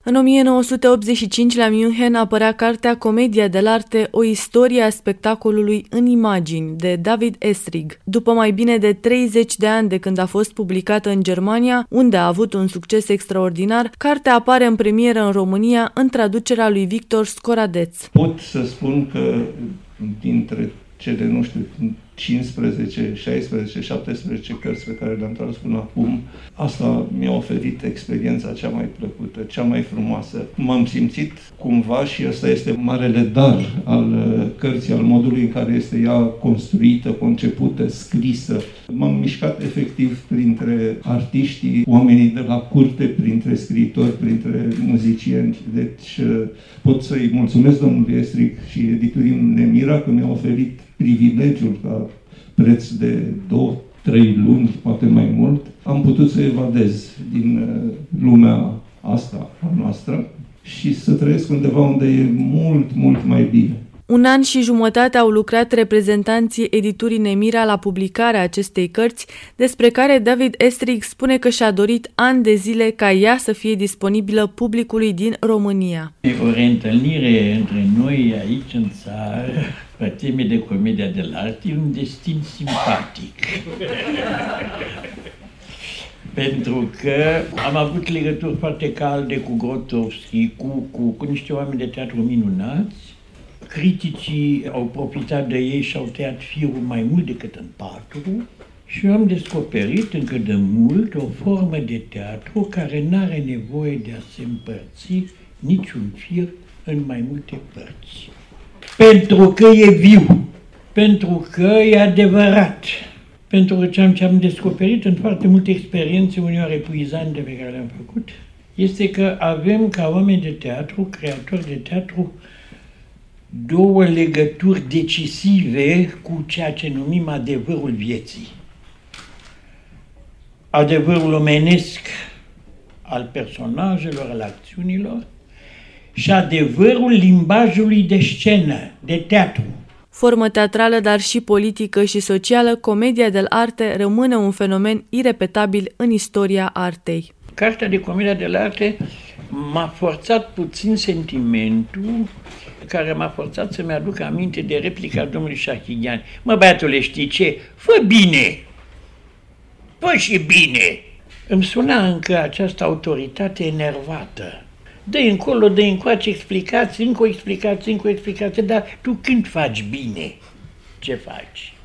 În 1985, la München, apărea cartea Comedia dell'arte, o istorie a spectacolului în imagini, de David Esrig. După mai bine de 30 de ani de când a fost publicată în Germania, unde a avut un succes extraordinar, cartea apare în premieră în România în traducerea lui Victor Scoradeț. Pot să spun că dintre cele, 15, 16, 17 cărți pe care le-am tradus până acum, asta mi-a oferit experiența cea mai plăcută, cea mai frumoasă. M-am simțit cumva, și ăsta este marele dar al cărții, al modului în care este ea construită, concepută, scrisă. M-am mișcat efectiv printre artiștii, oamenii de la curte, printre scriitori, printre muzicieni. Deci pot să-i mulțumesc domnului Esrig și editurii Nemira că mi-au oferit privilegiul ca preț de 2-3 luni, poate mai mult, am putut să evadez din lumea asta a noastră și să trăiesc undeva unde e mult, mult mai bine. 1 an și jumătate au lucrat reprezentanții editurii Nemira la publicarea acestei cărți, despre care David Esrig spune că și-a dorit ani de zile ca ea să fie disponibilă publicului din România. O reîntâlnire între noi aici în țară, pe teme de comedia dell'arte, e un destin simpatic. Pentru că am avut legături foarte calde cu Grotowski, cu niște oameni de teatru minunați. Criticii au profitat de ei și au tăiat firul mai mult decât în patru și eu am descoperit încă de mult o formă de teatru care n-are nevoie de a se împărți niciun fir în mai multe părți. Pentru că e viu, pentru că e adevărat, pentru că ce am descoperit în foarte multe experiențe uneori epuizante pe care le-am făcut, este că avem ca oameni de teatru, creatori de teatru, două legături decisive cu ceea ce numim adevărul vieții. Adevărul omenesc al personajelor, al acțiunilor și adevărul limbajului de scenă, de teatru. Formă teatrală, dar și politică și socială, comedia dell'arte rămâne un fenomen irepetabil în istoria artei. Cartea de comedia dell'arte m-a forțat puțin sentimentul care m-a forțat să-mi aduc aminte de replica domnului Șahighean. Mă, băiatule, știi ce? Fă bine! Fă și bine! Îmi suna încă această autoritate enervată. Dă-i încolo, dă-i încoace explicații, încă o explicație, dar tu când faci bine, ce faci?